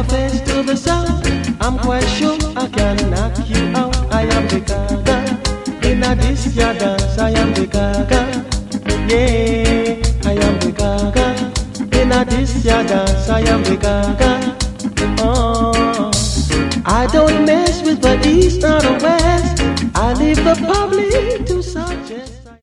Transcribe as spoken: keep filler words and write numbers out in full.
face to the south, I'm quite sure I can knock you out. I am the gaga, in a this ya dance, I am the gaga. Yeah, I am the gaga, in a this ya dance, I am the gaga. Oh, I don't mess with the east or the west, I leave the public to suggest.